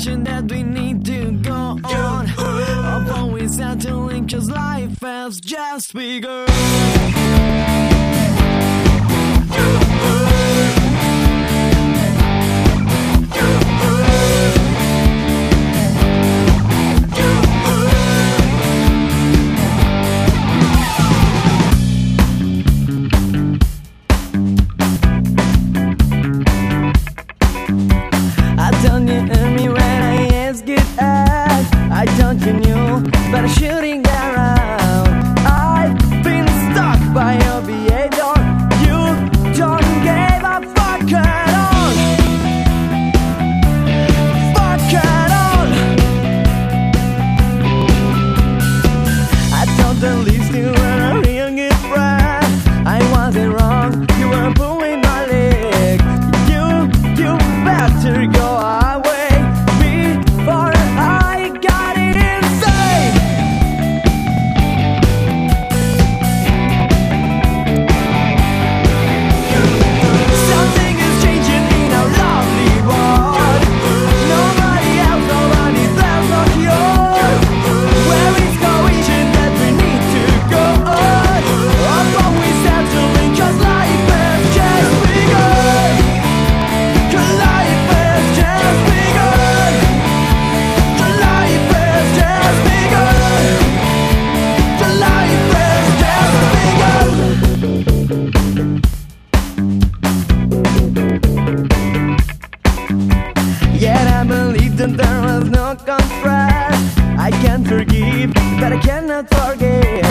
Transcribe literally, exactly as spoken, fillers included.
wishing that we need to go on. I've always had to link, cause life has just begun. Don't you hear me when I ask it out? I don't you know, but I'm shooting around. I've been stuck by your behavior. You don't give a fuck at all. Fuck at all. I thought the least you were a real good friend. I wasn't wrong, you were pulling my leg. You, you better go out. Yet I believed that there was no contrast. I can forgive, but I cannot forget.